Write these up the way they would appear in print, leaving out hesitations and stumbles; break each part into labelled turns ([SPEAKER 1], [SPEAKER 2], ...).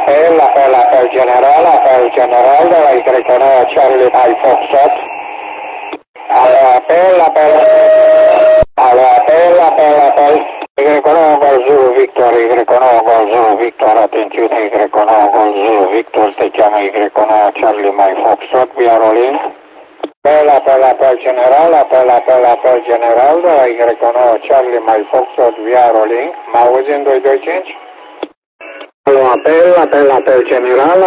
[SPEAKER 1] apel general de la Y9 Charlie Mike Foxtrot. Apel. Y9 Gol Zulu Victor, Y9 Gol Zulu Victor, atențiune, Y9 Gol Zulu Victor, se cheamă Y9 Charlie Mike Foxtrot, we are rolling. Apel general de la Y9 Charlie Mike Foxtrot, we are rolling. Mă auzi în 225? Apel general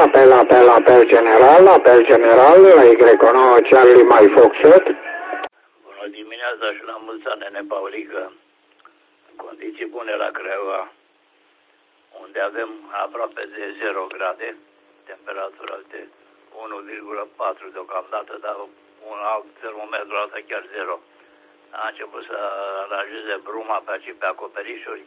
[SPEAKER 1] de la Y9 Charlie Mike Foxtrot.
[SPEAKER 2] Bună dimineața și la mulți ani, nene Paulică. Condiții bune la Craiova, unde avem aproape de 0 grade, temperatura de 1,4 deocamdată, dar un alt termometru altă chiar 0. A început să aranjeze bruma pe aici, pe acoperișuri,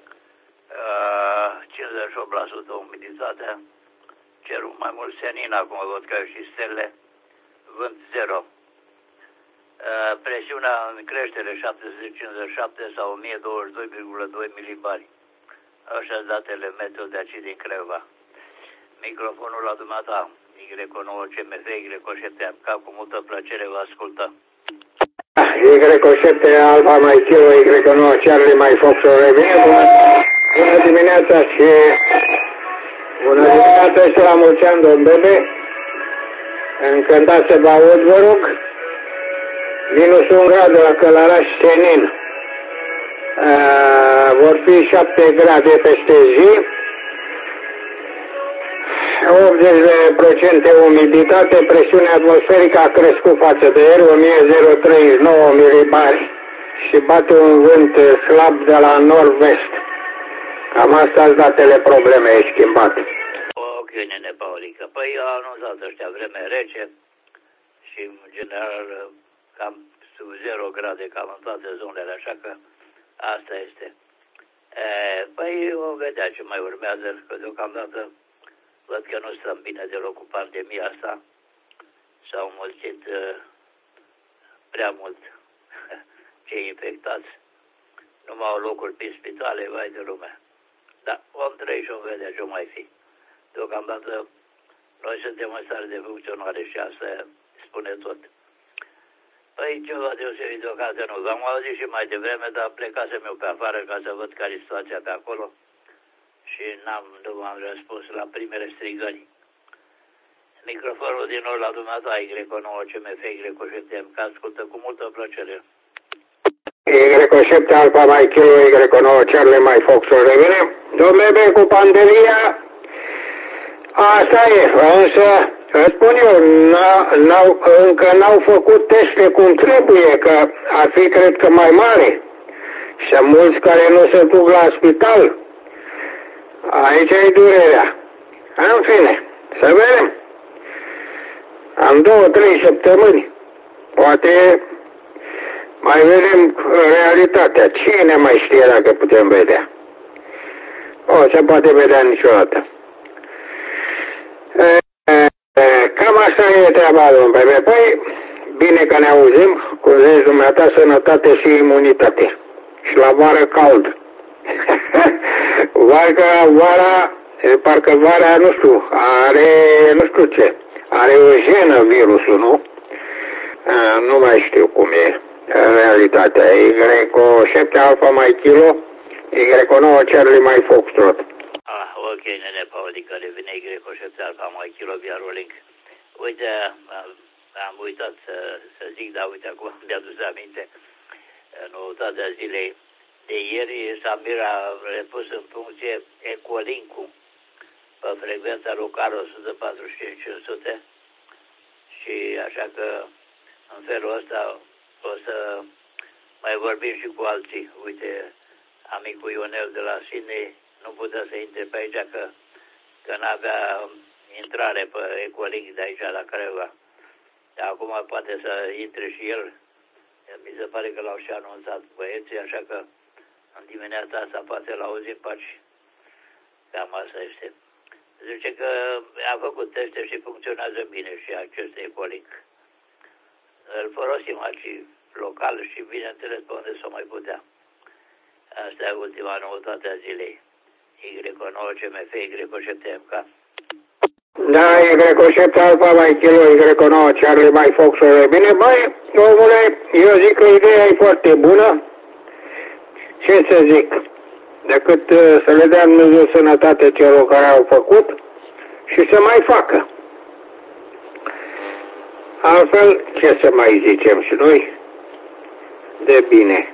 [SPEAKER 2] 58% umiditate, cerul mai mult senin, acum văd că și stele, vânt 0. Presiunea în creștere 757 sau 1022,2 milibari. Așa datele meteo de aici din Craiova. Microfonul la dumneata, Y9 CMF, Y7MK, cu multă plăcere vă ascultă.
[SPEAKER 1] Y7 Alfa mai Kilo, Y9 Charlie mai Fox, revine. Bună dimineața și la mulți ani, domn Bebe. Încântat să vă aud, vă rog. Minus 1 grad la Călăraș Senin. Vor fi 7 grade peste zi. 80% umiditate, presiunea atmosferică a crescut față de ieri, 1039 milibari și bate un vânt slab de la nord-vest. Cam asta sunt datele problemei schimbate.
[SPEAKER 2] Ok, nene Paulică. Păi au anunțat ăștia vreme rece și în general cam sub 0 grade, cam în toate zonele, așa că asta este. Păi vom vedea ce mai urmează, că deocamdată văd că nu stăm bine deloc cu pandemia asta. S-au mulțit prea mult cei infectați. Nu mai au locuri pe spitale, vai de lume. Dar vom trăi și vom vedea ce mai fi. Deocamdată noi suntem în stare de funcționare și asta spune tot. Păi ceva deosebit de ocazia nu. V-am auzit și mai devreme, dar plecasem eu pe afară ca să văd care e situația pe acolo. Și nu m-am răspuns la primele strigări. Microfonul din nou la dumneata, Y9 CMF, Y7MK, ascultă cu multă plăcere.
[SPEAKER 1] Y7 Alfa mai Kilo, Y9 Charlie mai Fox, revine. Domnule, cu pandemia, asta e, însă, spun eu, încă n-au făcut teste cum trebuie, că ar fi, cred că, mai mare. Sunt mulți care nu se duc la spital. Aici e durerea. În fine, să vedem. Am 2-3 săptămâni. Poate mai vedem realitatea. Cine mai știe dacă putem vedea? O, se poate vedea niciodată. Cam asta e treaba, domnule. Păi, bine că ne auzim. Cu zici dumneata, sănătate și imunitate. Și la vară cald. Parcă vara, nu știu, nu știu ce, are o jenă virusul, nu? Nu mai știu cum e realitatea. Y7 Alfa mai Kilo, Y9 Charlie mai Foxtrot.
[SPEAKER 2] Ok, nene Paulică, revine Y7 Alfa mai Kilo via rolling. Uite, am uitat să zic, dar uite, acum mi-a dus aminte, noutatea zilei. De ieri Samir a repus în funcție Ecolink-ul pe frecvența locală 145-500 și așa că în felul ăsta o să mai vorbim și cu alții. Uite, amicul Ionel de la Sydney nu putea să intre pe aici că n-avea intrare pe Ecolink de aici la Craiova. Dar acum poate să intre și el. Mi se pare că l-au și anunțat băieții, așa că în dimineața asta poate l-auzim paci. Cam asta este. Zice că a făcut teste și funcționează bine și acest Ecolink. Îl folosim aici local și bineînțeles pe unde s-o mai putea. Asta e ultima noutate a zilei. Y9 CMF, Y7MK.
[SPEAKER 1] Da, Y7 Alfa mai Kilo, Y9 Charlie mai Foxtrot. Bine, băi, omule, eu zic că ideea e foarte bună. Ce să zic? Decât să le dea Dumnezeu sănătate celor care au făcut și să mai facă. Altfel, ce să mai zicem și noi? De bine.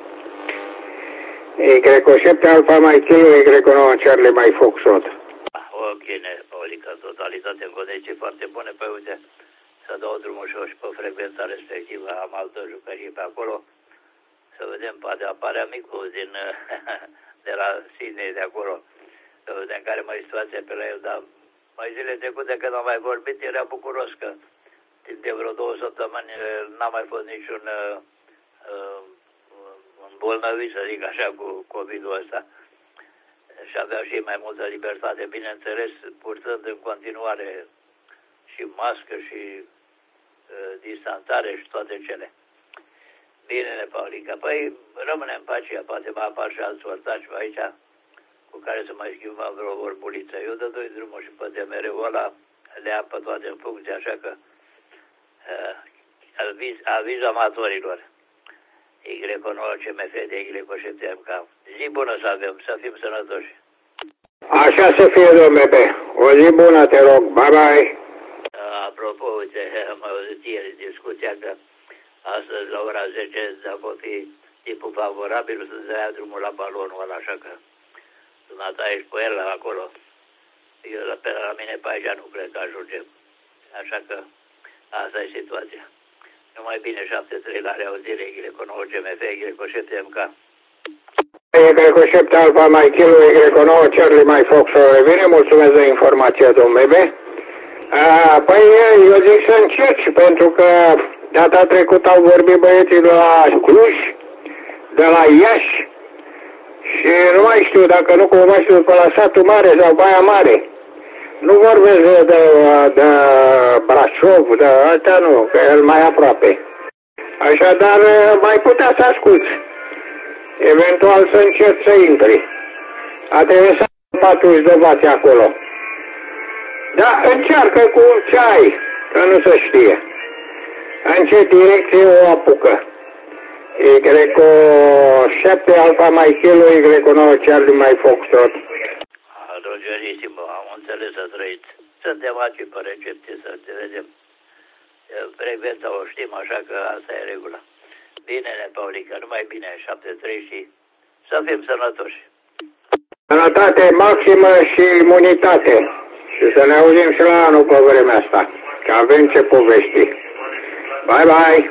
[SPEAKER 1] Y7 Alfa mai Kilo, Y9 Charlie mai Foxtrot.
[SPEAKER 2] Ok, Paulica, totalitate în condiții foarte bune. Păi uite, să dau drumul și pe frecvența respectivă. Am altă jucărie pe acolo. Să vedem, poate apare amicul de la Sydney de acolo. Să vedem care mai e situația pe la el. Dar mai zile trecute când am mai vorbit, era bucuros că timp de vreo 2 săptămâni n-a mai fost niciun îmbolnăvit, să zic așa, cu COVID-ul ăsta. Și aveau și mai multă libertate, bineînțeles, purtând în continuare și mască și distanțare și toate cele. Bine, Paulica. Păi rămânem în pace, poate mai apar și alți ortaci aici cu care să mai schimbăm vreo vorbuliță. Eu dă-doi drumul și pe DMR-ul ăla le am pe toate în funcție, așa că aviz amatorilor. Y9 CMF de Y7 MK. Zi bună să avem, să fim sănătoși.
[SPEAKER 1] Așa să fie, domnule. O zi bună, te rog. Bye-bye.
[SPEAKER 2] Apropo, uite, am auzit ieri discuția că astăzi la ora 10 dacă o fi timpul favorabil să dea drumul la balonul ăla, așa că dumneata ești pe el acolo. Eu pe la mine pe aici nu cred că ajungem. Așa că asta e situația. Numai bine 7-3 la reauzire, Y9 GMF, Y7 MK.
[SPEAKER 1] Y7 Alfa mai Kilo, Y9 Charlie mai Foxtrot. Revine, mulțumesc de informație, domnule. Păi eu zic să încerci, pentru că data trecută au vorbit băieții de la Cluj, de la Iași și nu mai știu, dacă nu cumva știu pe la Satul Mare sau Baia Mare. Nu vorbesc de Brașov, de altea nu, că el mai aproape. Așadar, mai putea să asculți. Eventual să încerci să intri. A trebuit să 40 de vați acolo. Da, încearcă cu ce ai, că nu se știe. În ce direcție o apucă. Y7 Alfa mai Kilo, Y9 Charlie mai Foxtrot.
[SPEAKER 2] Rogerissimo, am înțeles, să trăiți. Suntem aici pe recepție, să înțelegem. Frecvența o știm, așa că asta e regula. Bine, Paulica, numai bine, 7-3 și să fim sănătoși.
[SPEAKER 1] Sănătate maximă și imunitate. Și să ne auzim și la anul pe vremea asta, că avem ce povesti. Bye, bye!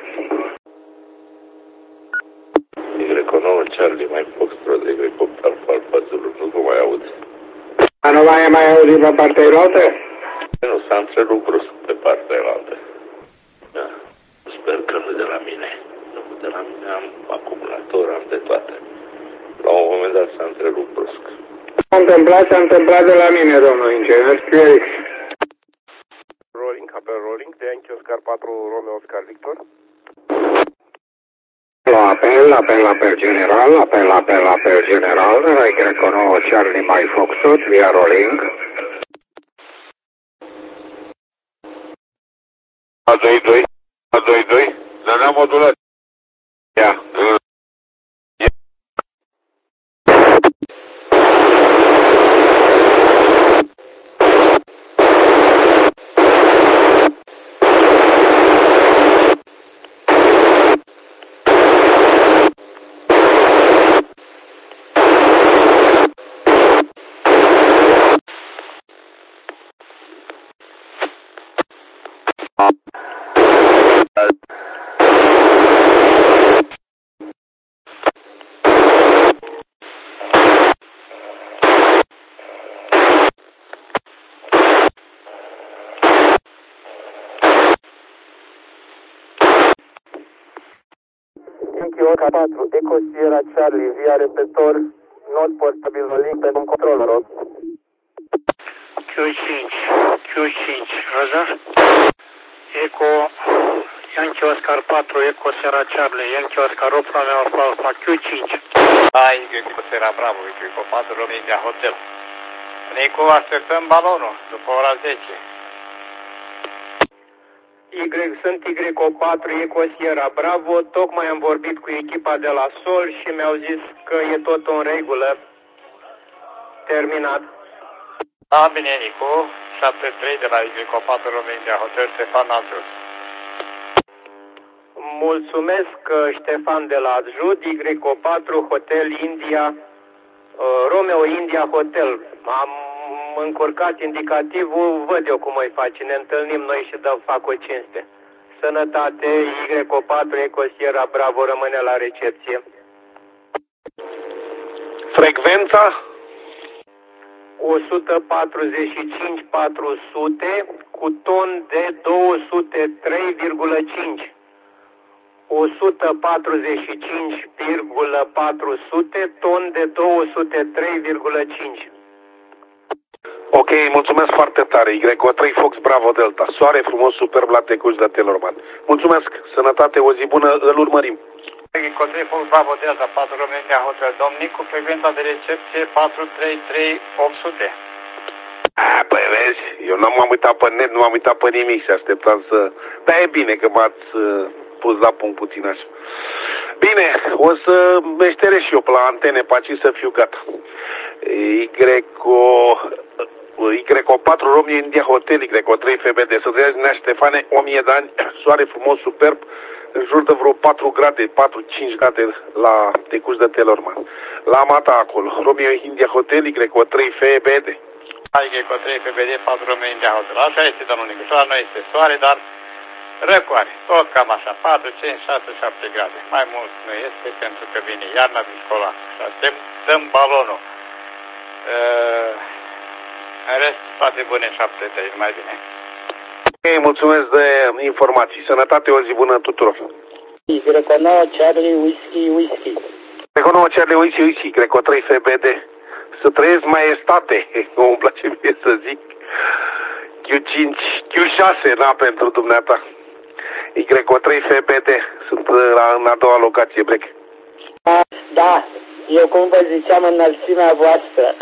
[SPEAKER 3] Y9 Charlie mai Foxtrot, Y8 Alfa Zulu, nu vă mai aud.
[SPEAKER 1] Nu mai auzi pe partea elaltă?
[SPEAKER 3] Nu, s-a întrerupt brusc pe partea elaltă. Da, sper că nu de la mine. Nu, de la mine am acumulator, am de toate. La un moment dat s-a întrerupt brusc.
[SPEAKER 1] S-a întâmplat de la mine, domnul inginer Felix.
[SPEAKER 4] Rolling, apel rolling, de Yankee Oscar 4, Romeo Oscar Victor.
[SPEAKER 1] Apel general, apel general, Y9 Charlie mai Foxtrot, via rolling.
[SPEAKER 3] A22, dar n-am modulat. Ia.
[SPEAKER 4] Yankee Oscar 4, Echo Sierra Charlie, via repetor, not portabil rolling pentru un control, rog.
[SPEAKER 5] Q5, Roger. Echo Yankee Oscar 4, Echo Sierra Charlie, Yankee Oscar 8, Romeo Alfa, Q5.
[SPEAKER 6] Hai, Echo Sierra Bravo, Echo 4, Romeo India Hotel. În Echo așteptăm balonul după ora 10.
[SPEAKER 4] Sunt YO4 Eco Sierra Bravo, tocmai am vorbit cu echipa de la Sol și mi-au zis că e tot în regulă. Terminat.
[SPEAKER 5] Da, bine, Nicu, 73 de la YO4 România, Hotel Ștefan Adjut.
[SPEAKER 4] Mulțumesc, Ștefan de la Adjut, YO4 Hotel India, Romeo India Hotel. Am încurcat indicativul, văd eu cum îi face, ne întâlnim noi și fac o cinste. Sănătate, YO4 Eco Sierra Bravo rămâne la recepție.
[SPEAKER 3] Frecvența?
[SPEAKER 4] 145-400 cu ton de 203,5. 145,400 ton de 203,5.
[SPEAKER 3] Ok, mulțumesc foarte tare. YO3 Fox Bravo Delta. Soare frumos, superb la Tecuci de Telorman. Mulțumesc, sănătate, o zi bună, îl urmărim.
[SPEAKER 5] YO3 Fox Bravo Delta, 4 România, Hotel Domnicu, frecvența de recepție 433800.
[SPEAKER 3] Păi vezi, eu nu m-am uitat pe net, nu m-am uitat pe nimic și așteptam să... Dar e bine că m-ați pus la punct puțin așa. Bine, o să meșteresc și eu pe la antene pe aici să fiu gata. YO4 Romeo India Hotel, YO3 FBD, să trăiesc Nea Ștefane, 1000 de ani, soare frumos, superb, în jur de vreo 4 grade, 4-5 grade la Tecuci de Telorman. La Mata acolo, Romeo India Hotel, YO3 FBD.
[SPEAKER 5] YO3 FBD, 4 România India Hotel. Așa este, domnul Nicușoara, nu este soare, dar răcoare, tot cam așa, 4, 5, 6, 7 grade. Mai mult nu este pentru că vine iarna din școala. Dăm balonul. În rest, toate bune, 73, mai bine.
[SPEAKER 3] Ok, mulțumesc de informații. Sănătate, o zi bună tuturor.
[SPEAKER 7] YO9 Charlie Whiskey.
[SPEAKER 3] YO9 Charlie Whiskey, YO3 FBD. Să trăiesc maestate, cum îmi place mie să zic. Q5, Q6, na, pentru dumneata. YO3 FBD, sunt în a doua locație, break.
[SPEAKER 7] Da, eu cum vă ziceam, înălțimea voastră.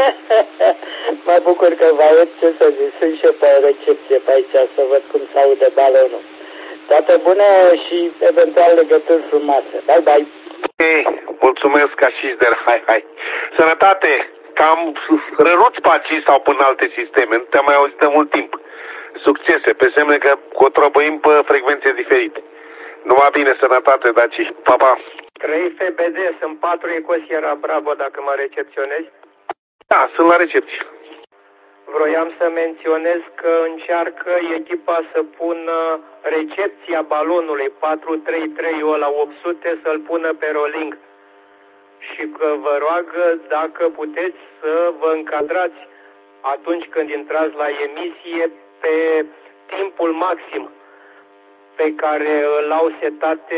[SPEAKER 7] Mă bucur că vă aud, ce să zic, sunt și eu pe recepție pe aici, să văd cum se aude balonul. Toate bune și eventual legături frumoase. Bye, bye.
[SPEAKER 3] Ok, mulțumesc ca și de hai. Sănătate, cam răruți pe aici sau până alte sisteme, nu te-am mai auzit de mult timp. Succese, pe semne că cotrobăim pe frecvențe diferite. Numai bine, sănătate, Daci. Pa, pa.
[SPEAKER 4] 3 FBD, sunt 4 Eco Sierra Bravo, dacă mă recepționezi.
[SPEAKER 3] Da, sunt la recepție.
[SPEAKER 4] Vroiam să menționez că încearcă echipa să pună recepția balonului 433 la 800 să-l pună pe rolling. Și că vă roagă dacă puteți să vă încadrați atunci când intrați la emisie pe timpul maxim pe care îl au setate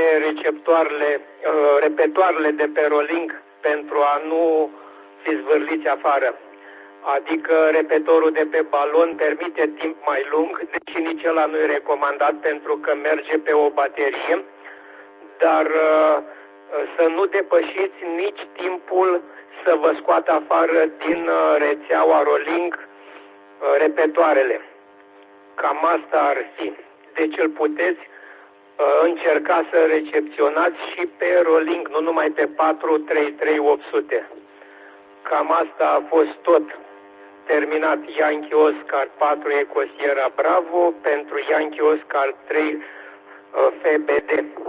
[SPEAKER 4] repetoarele de pe rolling pentru a nu fi zvârliți afară. Adică repetorul de pe balon permite timp mai lung, deși nici ăla nu e recomandat pentru că merge pe o baterie, dar să nu depășiți nici timpul să vă scoată afară din rețeaua rolling repetoarele. Cam asta ar fi. Deci îl puteți încerca să recepționați și pe rolling, nu numai pe 433-800. Cam asta a fost tot. Terminat Yankee Oscar 4 Eco Sierra Bravo pentru Yankee Oscar 3 FBD.